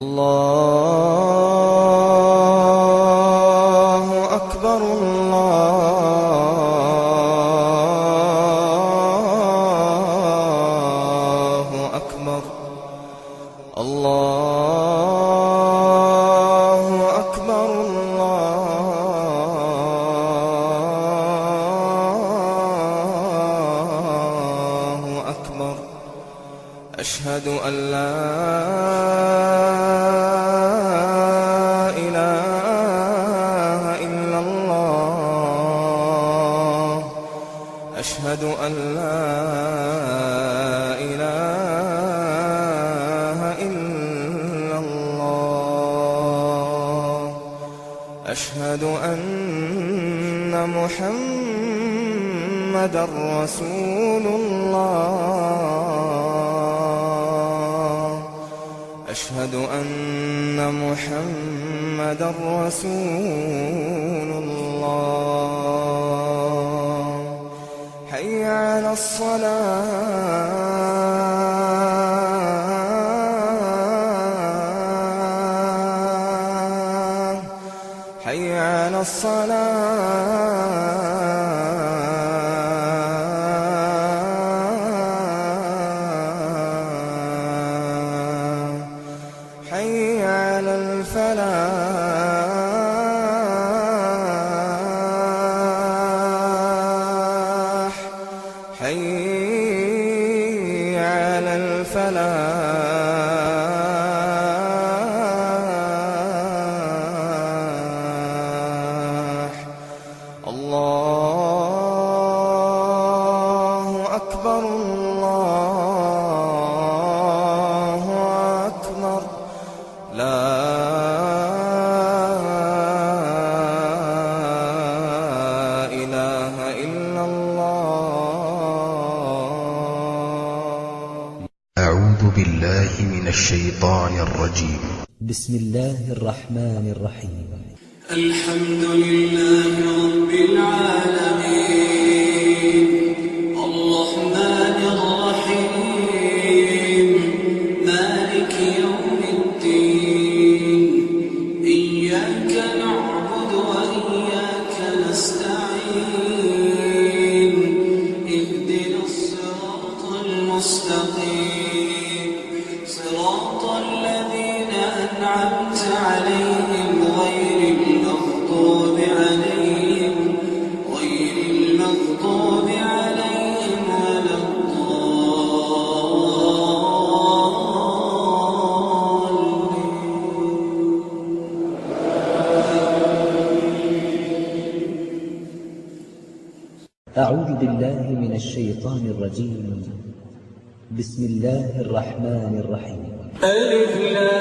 الله أكبر الله أكبر الله أكبر الله أكبر أشهد أن لا إله إلا الله أشهد أن لا إله إلا الله أشهد أن محمدًا رسول الله أشهد أن محمدًا رسول الله حي على الصلاة حي على الصلاة حي على الفلاح حي على الفلاح الله أكبر الله أكبر لا إله إلا الله. أعوذ بالله من الشيطان الرجيم. بسم الله الرحمن الرحيم. الحمد لله رب العالمين الرحمن الرحيم مالك يوم الدين إياك نعبد وإياك نستعين اهدنا الصراط المستقيم صراط الذين أنعمت عليهم غير المغضوب عليهم ولا الضالين. أعوذ بالله من الشيطان الرجيم. بسم الله الرحمن الرحيم. ألف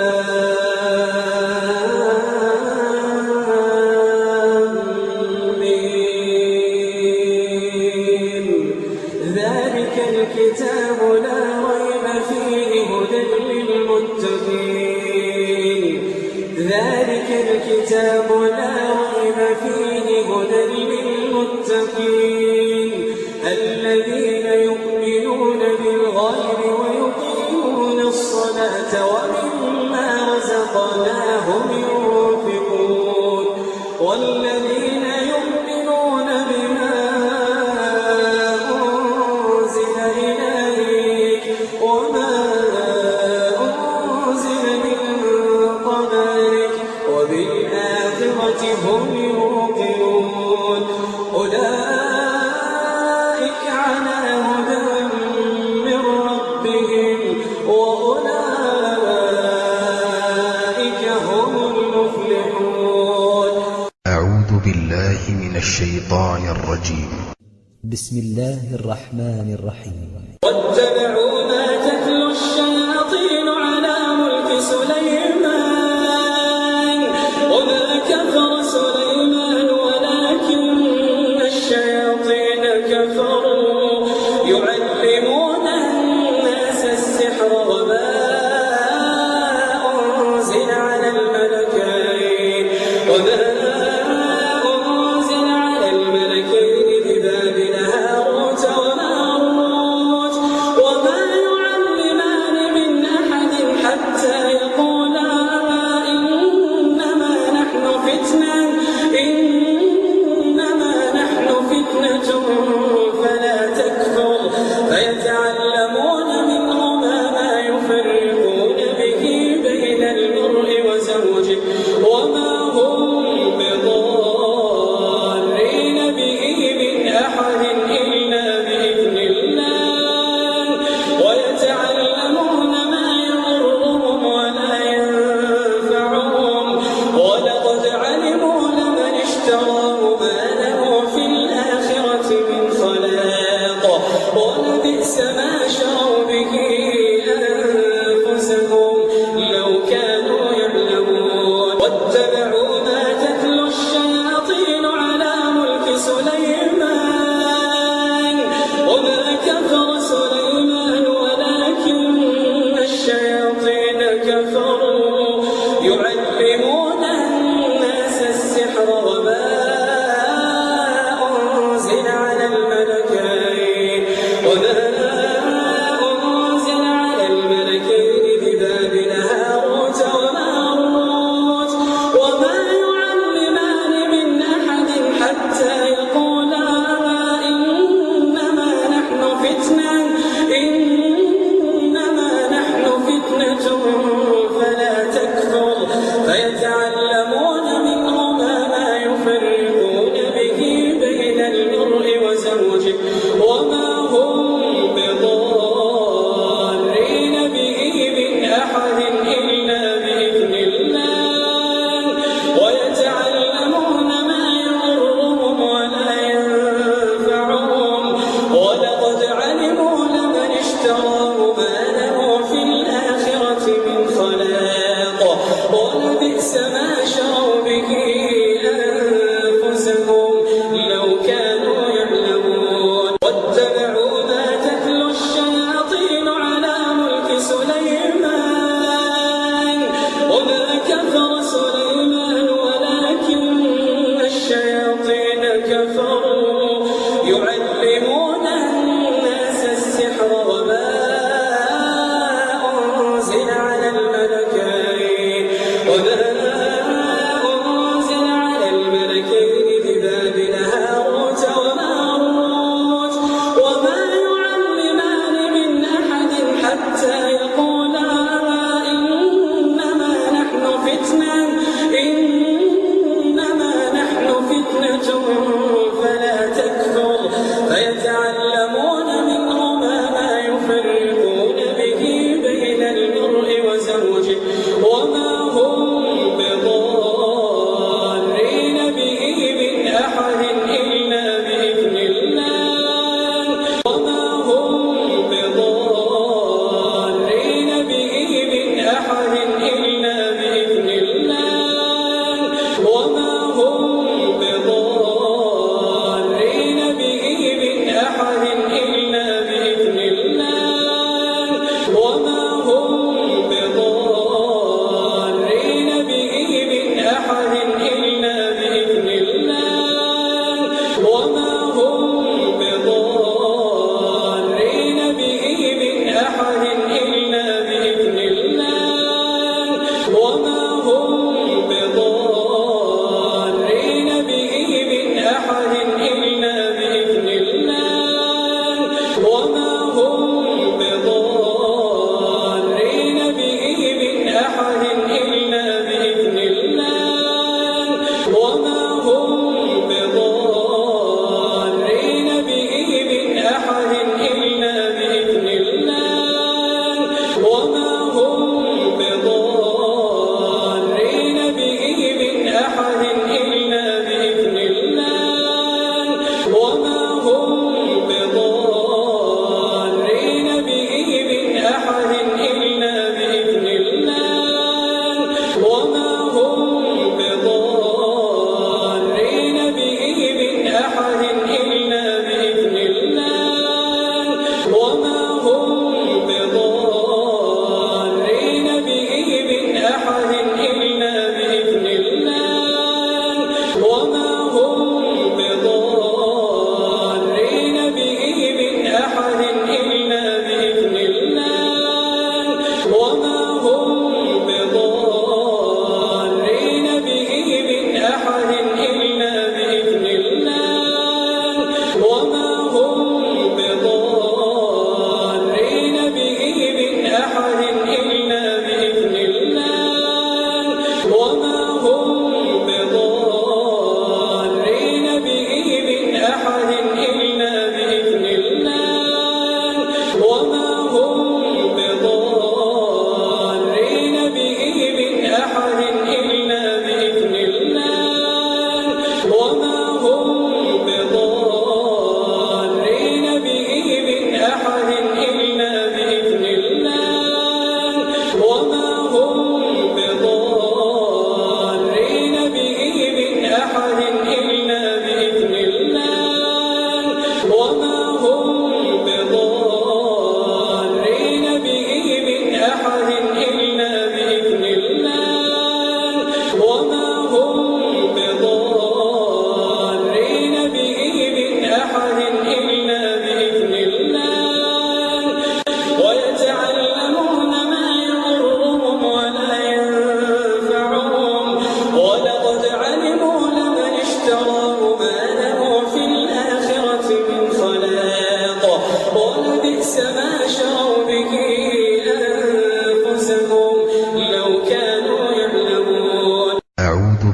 لام ميم ذلك الكتاب لا ريب فيه هدى للمتقين ذلك الكتاب لا ريب فيه هدى للمتقين الذين يؤمنون بالغيب ويقيمون الصلاة ومما رزقناهم ينفقون والذين يؤمنون بما أنزل إليك وما أنزل من قبلك وبالآخرة هم يوقنون أولئك على هدى من ربهم وأولئك هم المفلحون. أعوذ بالله من الشيطان الرجيم. بسم الله الرحمن الرحيم. واتبعوا ما تتلو الشياطين على ملك سليمان وما كفر سليمان ولكن الشياطين كفروا يعلمون الناس السحر وما أنزل على الملكين ببابل هاروت وماروت وما يعلمان من أحد حتى يقولا يعلمون الناس السحر وما أنزل على الملكين ببابل هاروت وماروت وما يعلمان من أحد حتى يقولا إنما نحن فتنة فلا تكفر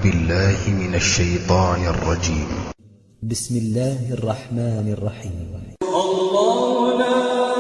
بالله من الشيطان الرجيم. بسم الله الرحمن الرحيم. الله لا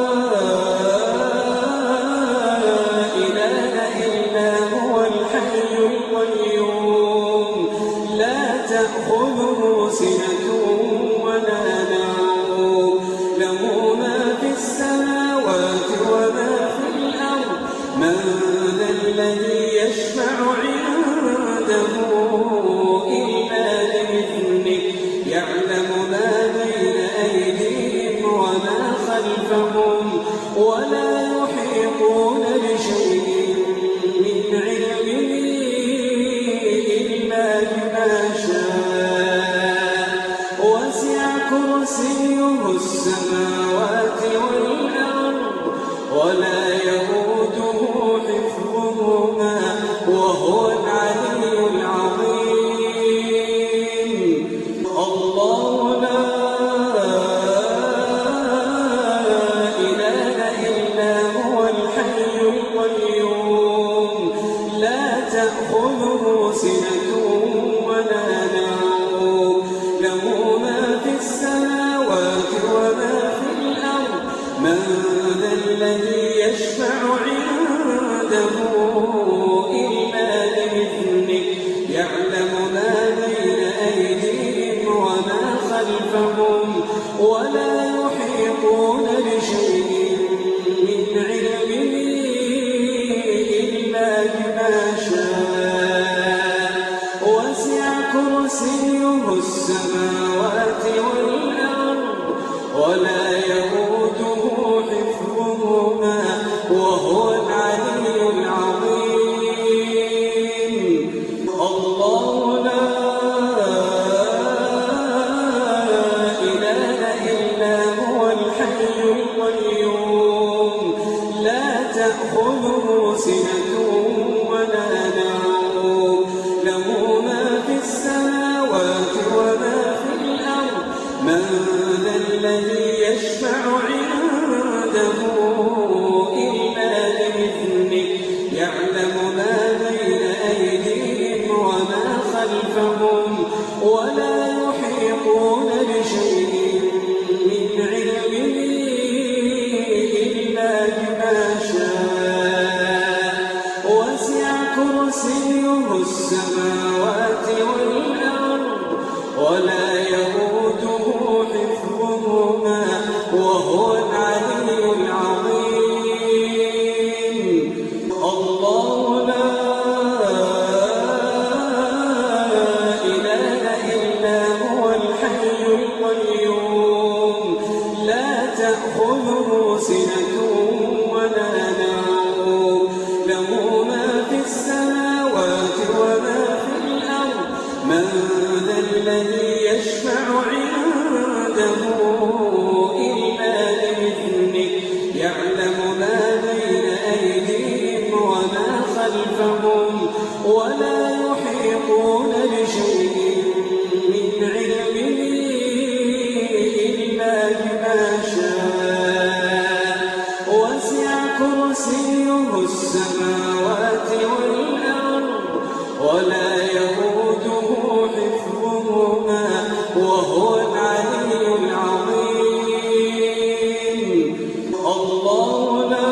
إله إلا هو الحي القيوم لا تأخذه سنة ولا نوم له ما في السماوات وما في الأرض من ذا الذي يشفع عنده إلا بإذنه يعلم ما بين أيديهم وما خلفهم ولا يحيطون بشيء من علمه إلا بما شاء وسع كرسيه السماوات والأرض ولا يئوده حفظهما وهو العلي العظيم. الله لا إله إلا هو الحي القيوم لا تأخذه سنة ولا نوم له ما في السماوات وما في الأرض من ذا الذي يشفع عنده إلا بإذنه يعلم ما بين أيديهم وما خلفهم ولا يحيطون بشيء من علمه إلا بما شاء وسع كرسيه السماوات والأرض ولا يئوده حفظهما وهو العلي العظيم. الله لا إله إلا هو الحي القيوم لا تأخذه سنة ولا نوم له ما في السماوات وما في الأرض من ذا الذي يشفع عنده إلا بإذنه يعلم ما بين أيديهم وما خلفهم ولا يحيطون بشيء من علمه إلا بما شاء وسع كرسيه السماوات والأرض ولا يئوده حفظهما وهو العلي العظيم. الله لا إله إلا هو الحي القيوم لا تأخذه سنة ولا نوم له ما في السماوات وما في الأرض من ذا الذي يشفع عنده إلا بإذنه يعلم ما بين أيديهم وما خلفهم ولا يحيطون بشيء من علمه إلا بما شاء وسع كرسيه السماوات والأرض ولا يئوده حفظهما وهو العلي العظيم. الله لا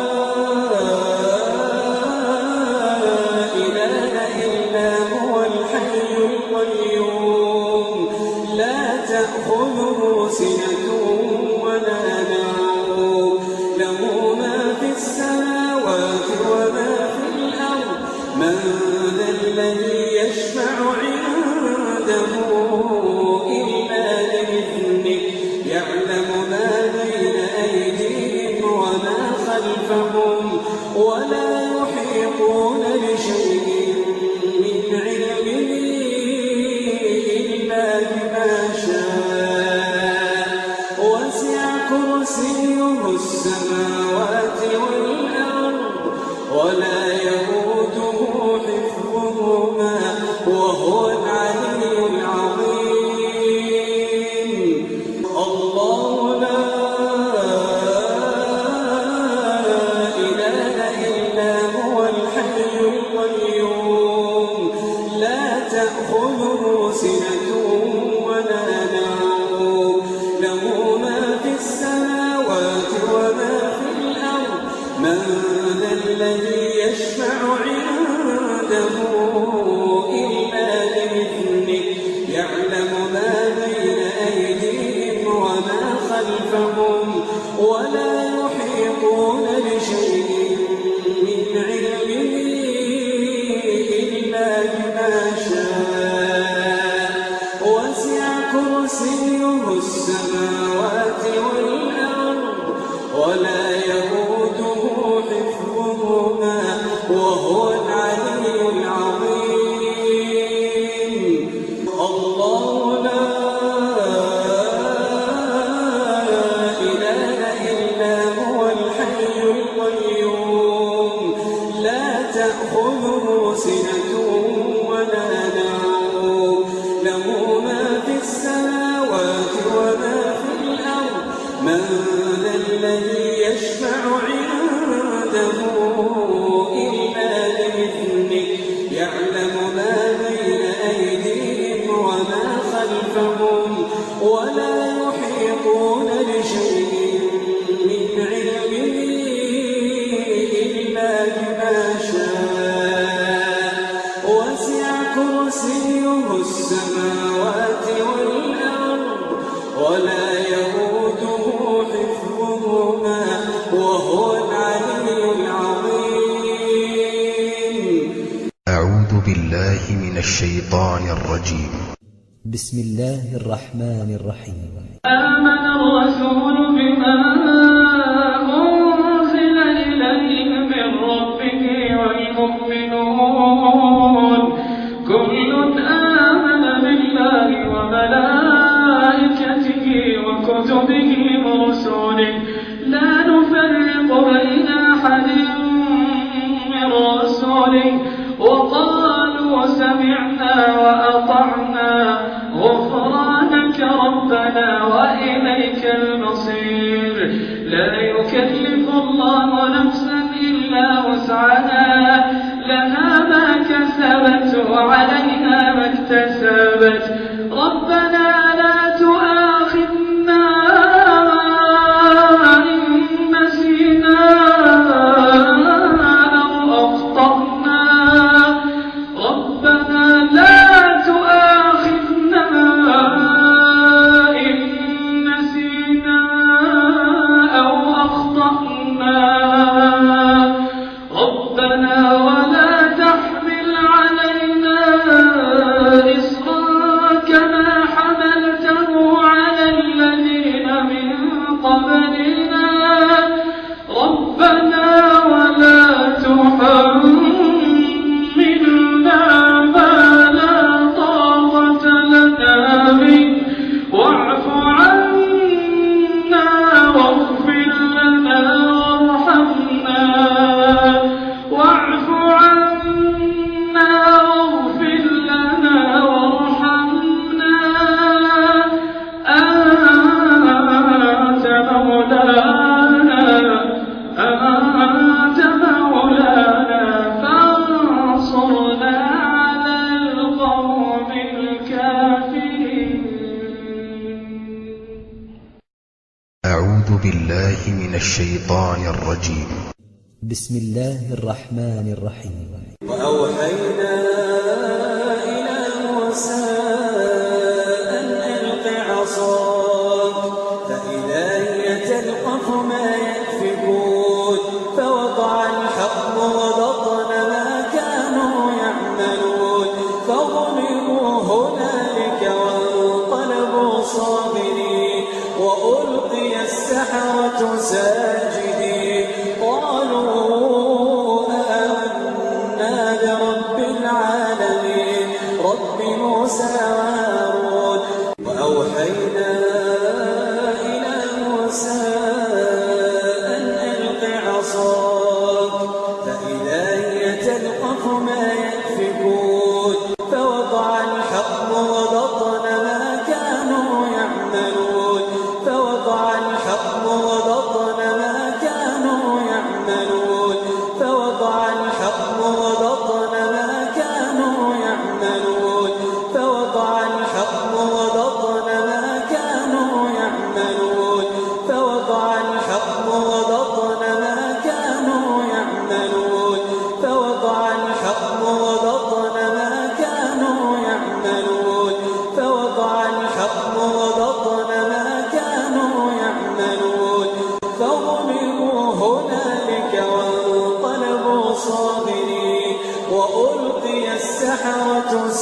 إله إلا هو الحي القيوم لا تأخذه سنة ولا نوم له ما في السماوات وما في الأرض من ذا الذي يشفع عنده إلا بإذنه يعلم ما بين أيديهم وما خلفهم ولا يحيطون بشيء من علمه إلا بما شاء وسع كرسيه السماوات والأرض ولا يئوده حفظهما وهو العلي العظيم. عنده إلا بإذنه يعلم ما بين أيديهم وما خلفهم ولا يحيطون بشيء من علمه إلا بما شاء وسع كرسيه السماوات والأرض ولا يئوده حفظهما وهو العلي العظيم. الله لا إله إلا هو الحي القيوم لا تأخذه سنة ولا نوم له ما في السماوات وما في الأرض من ذا الذي يشفع عنده إلا بإذنه يعلم ما بين أيديهم وما خلفهم ولا يحيطون بشيء من علمه إلا بما شاء وسع كرسيه السماوات والأرض ولا يئوده حفظهما وهو العلي العظيم. أعوذ بالله من الشيطان الرجيم. بسم الله الرحمن الرحيم. آمن الرسول بما أنزل إليه من ربه والمؤمنون كل آمن بالله وملائكته وكتبه ورسله لا نفرق بين أحد من رسله وقالوا سمعنا وأطعنا غفرانك ربنا وإليك المصير. لا يكلف الله نفسا إلا وسعها لها ما كسبت وعليها ما اكتسبت ربنا لا تؤاخذنا إن نسينا أو أخطأنا ربنا لا تؤاخذنا إن نسينا أو أخطأنا ربنا ولا تحمل علينا إصرا كما حملته على الذين من قبلنا ربنا ولا تحملنا ما لا طاقة لنا به واعف عنا واغفر لنا وارحمنا واعف عنا واغفر لنا وارحمنا أنت مولانا فانصرنا على القوم الكافرين. أعوذ بالله من الشيطان الرجيم. بسم الله الرحمن الرحيم. وأوحينا إلى موسى أن ألق عصاك فإذا هي تلقف ما يأفكون فوقع الحق وبطل ما كانوا يعملون فغلبوا هنالك وانقلبوا صاغرين وألقي السحرة ساجدين قالوا آمنا برب العالمين رب موسى وهارون. وأوحينا إلى موسى أن ألق عصاك فإذا هي تلقف ما يأفكون فوقع الحق وبطل ما كانوا يعملون فوقع الحق وبطل ما كانوا يعملون فوقع الحق وبطل ما كانوا يعملون فوقع الحق وبطل ما كانوا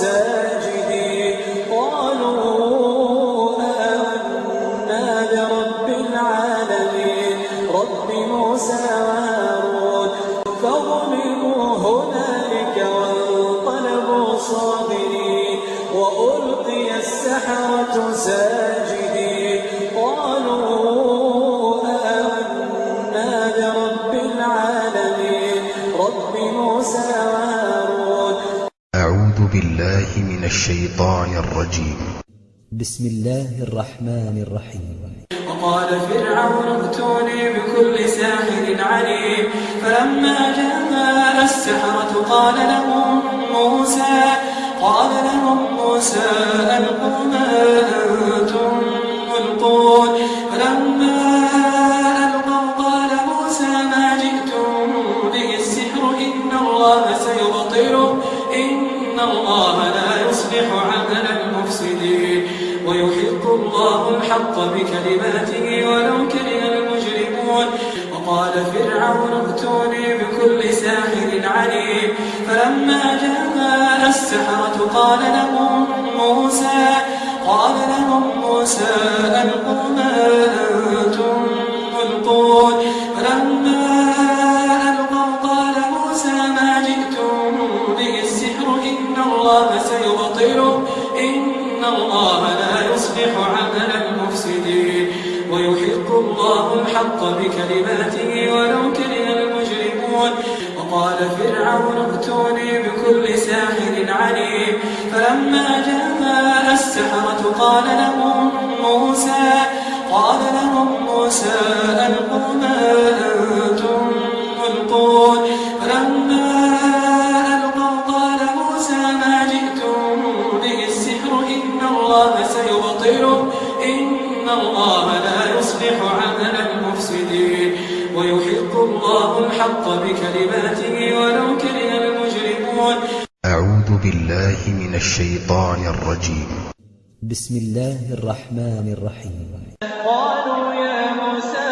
ساجدين قالوا آمنا برب العالمين رب موسى وهارون فغلبوا هنالك وانقلبوا صاغرين وألقي السحرة ساجدين قالوا آمنا برب العالمين رب موسى وهارون. أعوذ بالله من الشيطان الرجيم. بسم الله الرحمن الرحيم. وقال فرعون ائتوني بكل ساحر عليم فلما جاء السحرة قال لهم موسى ألقوا ما أنتم ملقون فلما ألقوا قال موسى ما جئتم به السحر إن الله سيبطله إن الله لا يصلح عمل المفسدين ويحق الله الحق بكلماته ولو كره المجرمون. وقال فرعون ائتوني بكل ساحر عليم فلما جاء السحرة قال لهم موسى ألقوا ما أنتم ملقون فلما ألقوا قال موسى ما جئتم به السحر إن الله سيبطله إن الله لا يصلح عمل المفسدين ويحق الله الحق بكلماته ولو كره المجرمون. وقال فرعون ائتوني بكل ساحر عليم فلما جاء السحرة قال لهم موسى ألقوا ما أنتم ملقون فلما ألقوا قال موسى ما جئتم به السحر إن الله سيبطله إن الله لا يصلح عمل المفسدين ويحق الله الحق بكلماته ولو كره المجرمون. أعوذ بالله من الشيطان الرجيم. بسم الله الرحمن الرحيم. قالوا يا موسى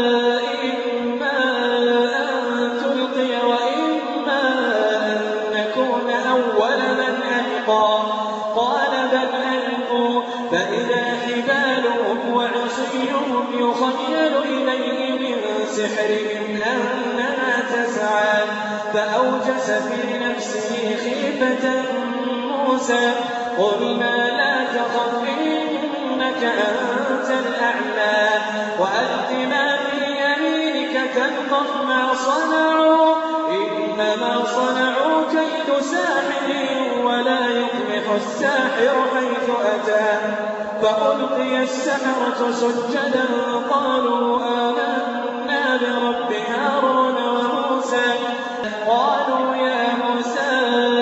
إما أن تلقي وإما أن نكون أول من ألقى قال بل ألقوا فإذا حبالهم وعصيهم يخيل إليه من سحرهم أنها تسعى فأوجس في نفسه خيفة موسى قلنا لا تخف إنك أنت الأعلى وألق ما في يمينك تلقف ما صنعوا إنما صنعوا كيد ساحر ولا يفلح الساحر حيث أتى فألقي السحرة سجدا قالوا آمنا برب هارون وموسى قالوا يا موسى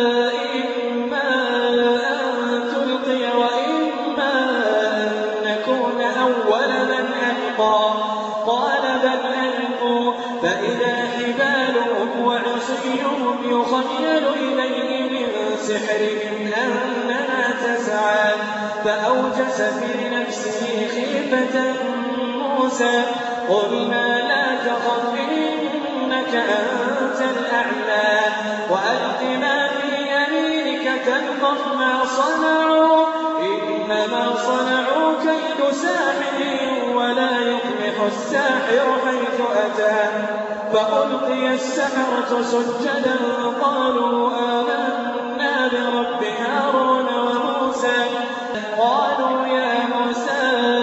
إما أن تلقي وإما أن نكون أول من ألقى قال بل ألقوا فإذا حبالهم وعصيهم يخيل إليه من سحرهم أنها تسعى فأوجس في نفسه خيفة موسى قلنا لا تخف إنك أنت الأعلى وألق ما في يمينك تلقف ما صنعوا إنما صنعوا كيد ساحر ولا يفلح الساحر حيث أتى فألقي السحرة سجدا قالوا آمنا برب هارون وموسى قالوا يا موسى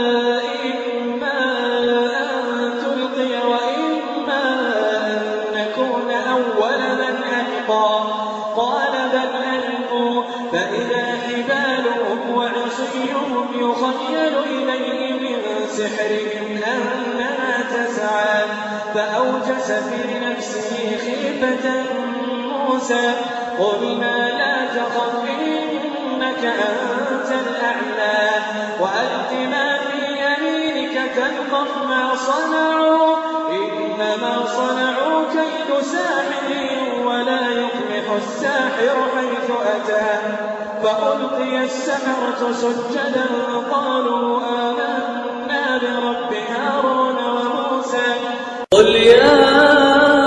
إما أن تلقي وإما أن نكون أول من ألقى قال بل ألقوا فإذا حبالهم وعصيهم يخيل إليه من سحرهم أنها تسعى فأوجس في نفسه خيفة موسى قلنا لا تخف إنك أنت الأعلى وألق ما في يمينك تلقف ما صنعوا إنما صنعوا كيد ساحر ولا يفلح الساحر حيث أتى فألقي السحرة سجدا قالوا آمنا برب هارون وموسى قل يا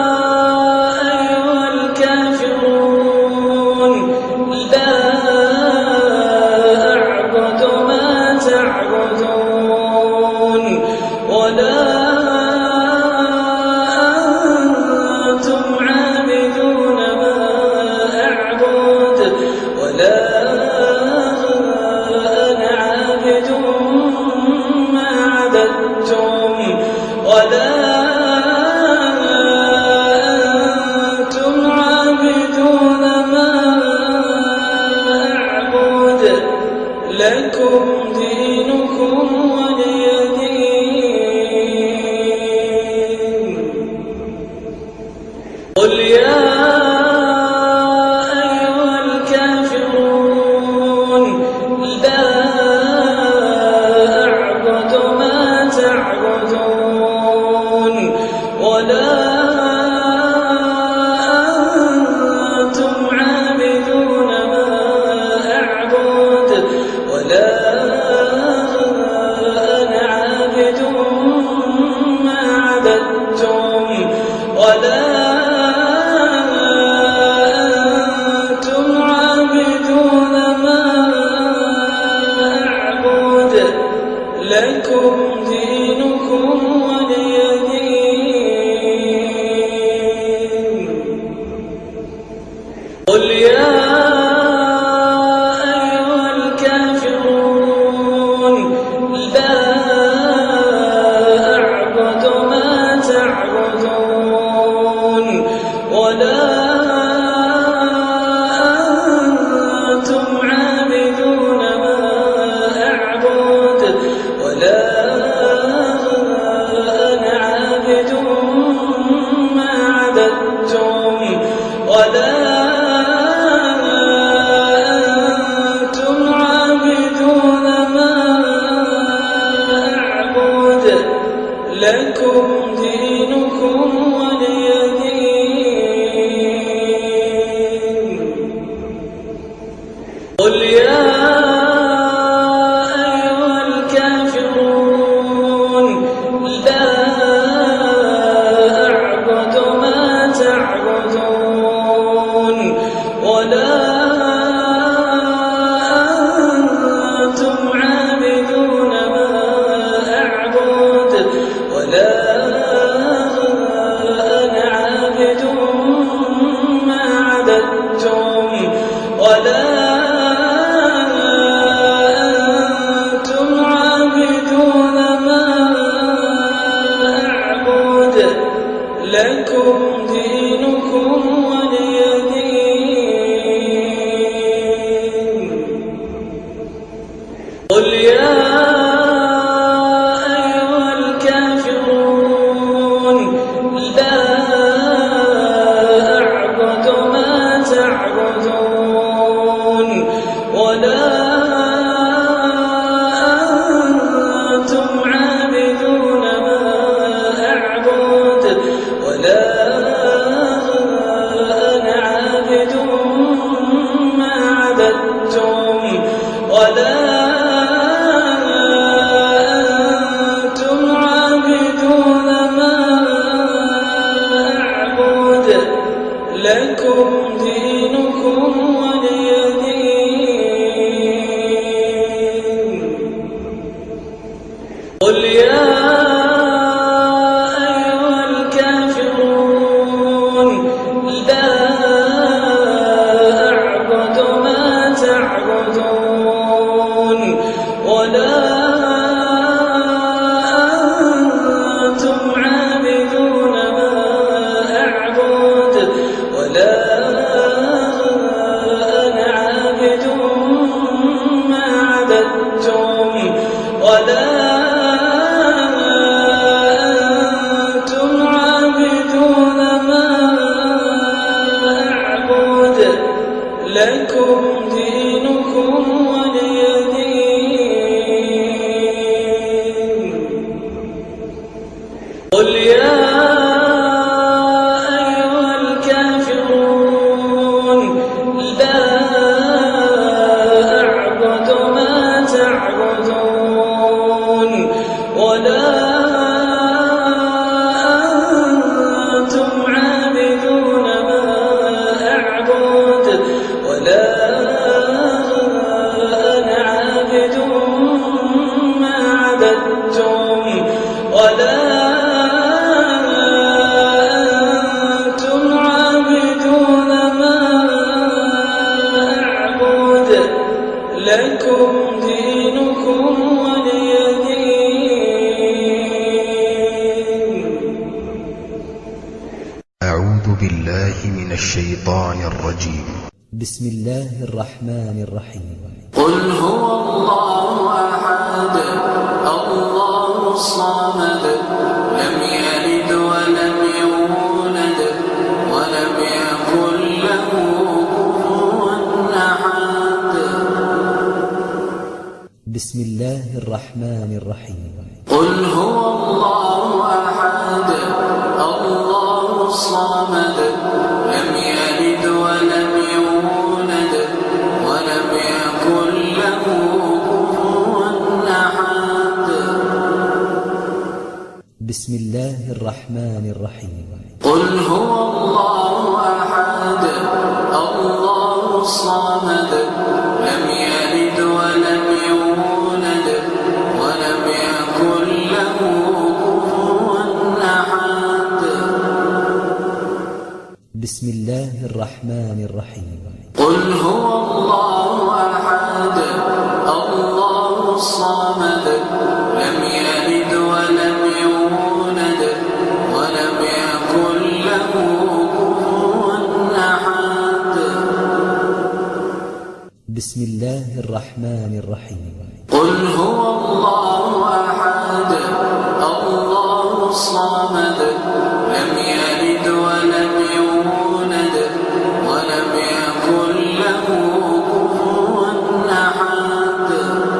أيها الكافرون لا تعبدون ولا أنتم عابدون ما أعبد ولا أنا عابد ما عبدتم ولا أنتم عابدون ما أعبد لكم دينكم ولي دين. قل يا أيها الكافرون لا أعبد ما تعبدون ولا أنتم عابدون ما أعبد ولا أنا عابد ما عبدتم ولا أنتم عابدون ما أعبد لكم دينكم ولي دين. قل يا أيها الكافرون لا أعبد ما تعبدون ولا أنتم عابدون ما أعبد ولا أنا عابد ما عبدتم ولا أنتم عابدون ما أعبد لكم دينكم ولي دين. قل يا أيها الكافرون لا أعبد ما تعبدون ولا أنتم عابدون ما أعبد ولا أنا عابد ما عبدتم ولا أنتم عابدون ما أعبد لكم دينكم ولي دين. قل يا أيها الكافرون لا أعبد ما تعبدون ولا أنتم عابدون ما أعبد ولا أنا عابد ما عبدتم ولا أنتم عابدون ما أعبد لكم دينكم ولي دين. قل يا أيها الكافرون لا أعبد ما تعبدون ولا أنتم عابدون ما أعبد ولا أنا عابد ما عبدتم ولا أنتم عابدون ما أعبد لكم دينكم ولي دين. قل يا أيها الكافرون لا أعبد ما تعبدون ولا أنتم عابدون ما أعبد ولا أنا لكم دينكم ولي دين. أعوذ بالله من الشيطان الرجيم. بسم الله الرحمن الرحيم. قل هو الله أحد الله الصمد لم يلد ولم يولد ولم يكن له كفوا أحد. بسم الله الرحمن الرحيم. قل هو الله أحد الله الصمد لم يلد ولم يولد ولم يكن له كفوا أحد. بسم الله الرحمن الرحيم. قل هو الله أحد الله الصمد لم يلد ولم يولد ولم يكن له كفوا أحد. بسم الله الرحمن الرحيم. قل هو الله أحد الله الصمد لم يلد ولم يولد ولم يكن له كفوا أحد. بسم الله الرحمن الرحيم. قل هو الله أحد الله الصمد لم يلد ولم يولد ولم يكن له كفوا أحد.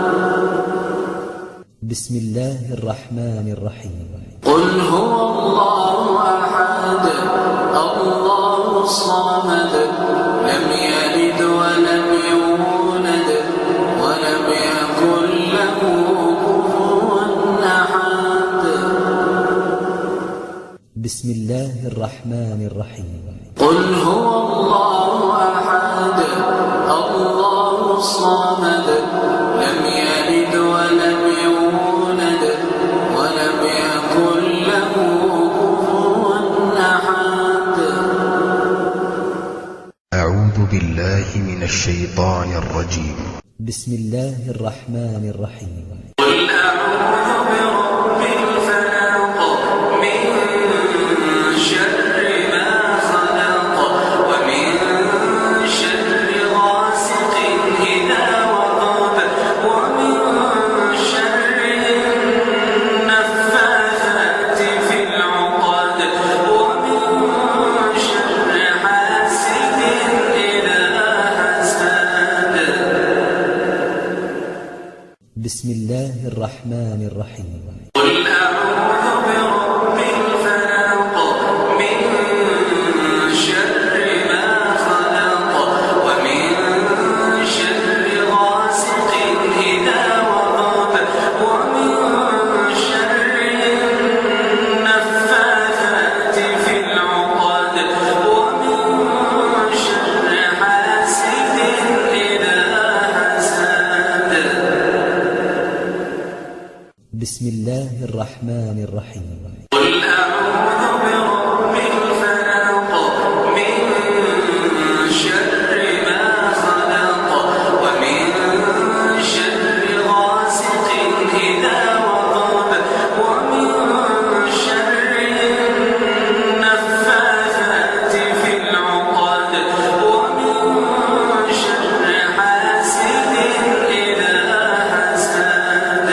بسم الله الرحمن الرحيم. قل هو الله أحد الله الصمد لم يلد ولم يولد ولم يكن له كفوا أحد. بسم الله الرحمن الرحيم. قل هو الله أحد الله الصمد لم يلد ولم يولد ولم يكن له كفوا أحد. أعوذ بالله من الشيطان الرجيم. بسم الله الرحمن الرحيم. قل أعوذ برب الفلق من شر ما خلق ومن شر غاسق إذا وقب ومن شر النفاثات في العقد ومن شر حاسد إذا حسد. بسم الله الرحمن الرحيم. قل أعوذ برب الفلق من شر ما خلق ومن شر غاسق إذا وقب ومن شر النفاثات في العقد ومن شر حاسد إذا حسد. بسم الله الرحمن الرحيم. قل أعوذ برب الفلق من شر ما خلق ومن شر غاسق إذا وقب ومن شر النفاثات في العقد ومن شر حاسد إذا حسد.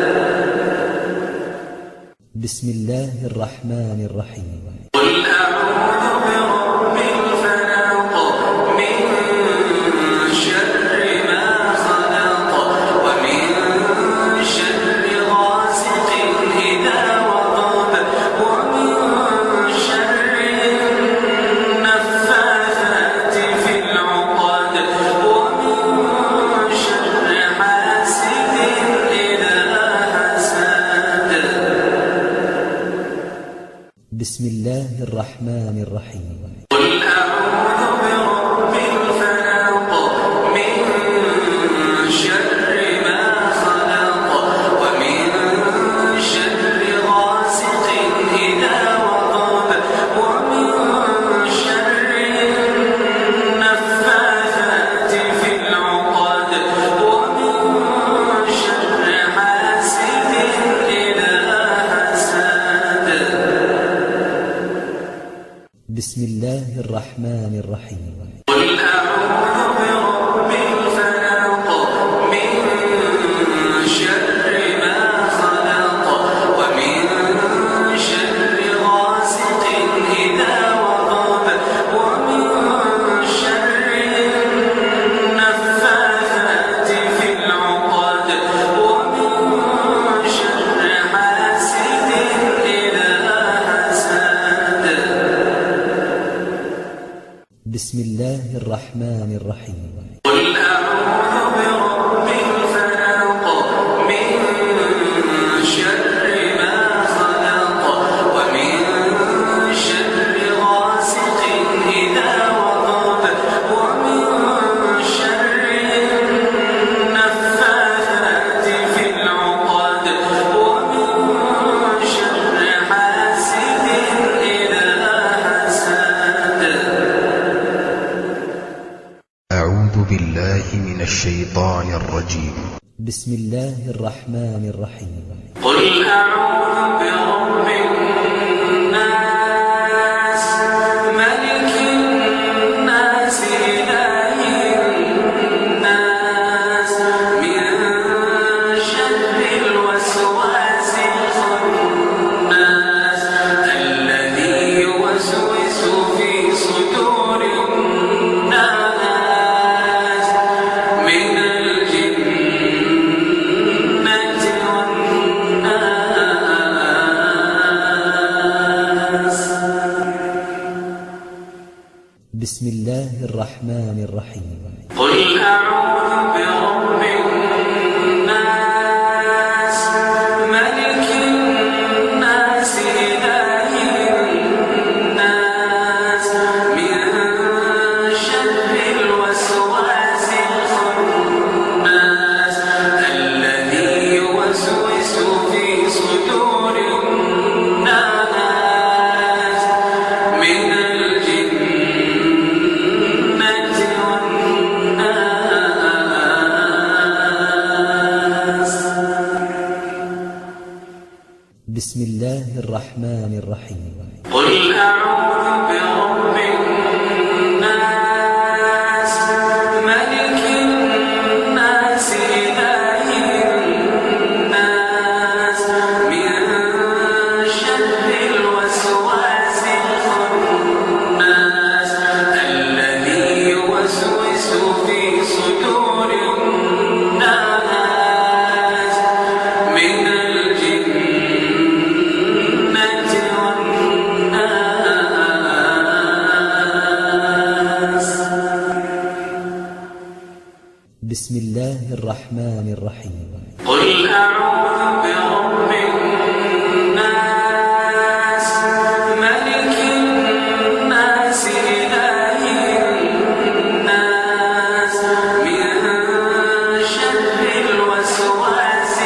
بسم الله الرحمن الرحيم. قل أعوذ برب الفلق من شر ما خلق ومن شر غاسق إذا وقب ومن شر النفاثات في العقد ومن شر حاسد إذا حسد. بسم الله الرحمن الرحيم. قل أعوذ برب الفلق من شر ما خلق ومن شر غاسق إذا وقب ومن شر النفاثات في العقد ومن بالله من الشيطان الرجيم. بسم الله الرحمن الرحيم. قل أعوذ برب الناس ملك الناس إله الناس من شر الوسواس الخناس الذي يوسوس في صدور الناس من الجنة والناس. بسم الله الرحمن الرحيم. قل أعوذ برب الناس ملك الناس إله الناس من شر الوسواس الخناس الذي يوسوس في صدور الناس من الجنة والناس. بسم الله الرحمن الرحيم. قل أعوذ برب الناس ملك الناس إله الناس من شر الوسواس الخناس الذي يوسوس في صدور الناس من الجنة والناس. بسم الله الرحمن الرحيم. قل أعوذ برب الناس ملك الناس إله الناس من شر الوسواس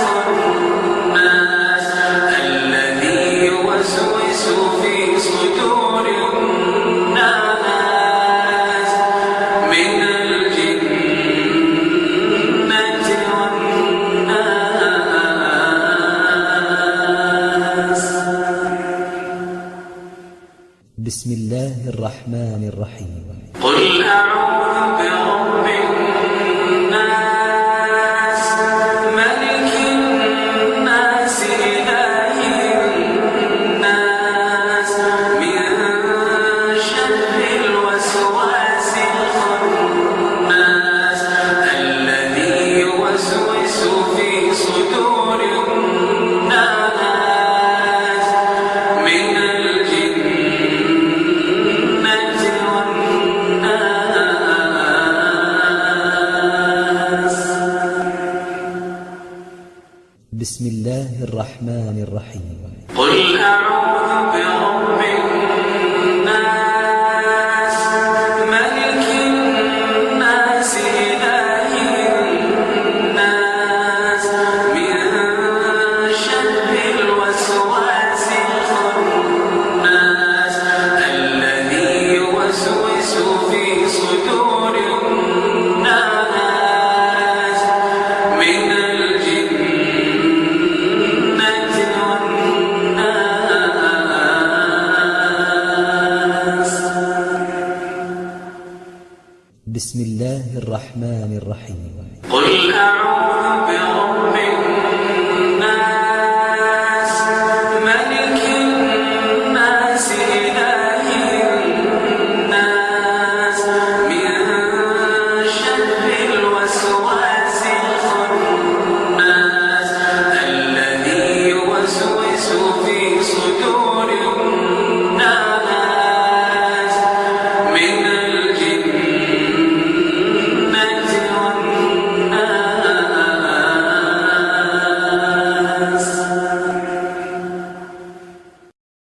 الخناس الذي يوسوس في صدور الناس من الجنة والناس. بسم الله الرحمن الرحيم. قل أعوذ برب الناس ملك الناس إله الناس من شر الوسواس الخناس الذي يوسوس في صدور الناس من الجنة والناس. بسم الله الرحمن الرحيم. قل أعوذ برب الناس ملك الناس إله الناس من شر الوسواس الخناس الذي يوسوس في صدور الناس من الجنة والناس. بسم الله الرحمن الرحيم. قل أعوذ برب